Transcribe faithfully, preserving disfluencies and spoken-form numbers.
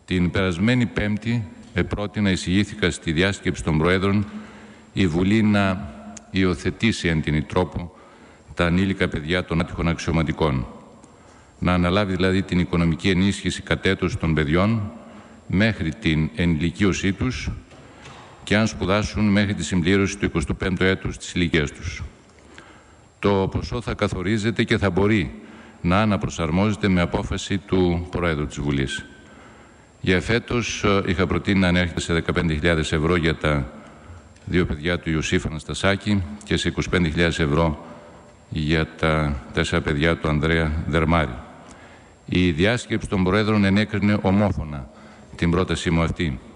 Την περασμένη Πέμπτη επρότεινα, εισηγήθηκα στη διάσκεψη των Προέδρων η Βουλή να υιοθετήσει εν την τρόπο τα ανήλικα παιδιά των άτυχων αξιωματικών. Να αναλάβει δηλαδή την οικονομική ενίσχυση κατ' έτος των παιδιών μέχρι την ενηλικίωσή τους και αν σπουδάσουν μέχρι τη συμπλήρωση του εικοστού πέμπτου έτους της ηλικίας τους. Το ποσό θα καθορίζεται και θα μπορεί να αναπροσαρμόζεται με απόφαση του Προέδρου της Βουλής. Για φέτος είχα προτείνει να ανέρχεται σε δεκαπέντε χιλιάδες ευρώ για τα δύο παιδιά του Ιωσήφ Αναστασάκη και σε είκοσι πέντε χιλιάδες ευρώ για τα τέσσερα παιδιά του Ανδρέα Δερμάρη. Η διάσκεψη των Προέδρων ενέκρινε ομόφωνα την πρότασή μου αυτή.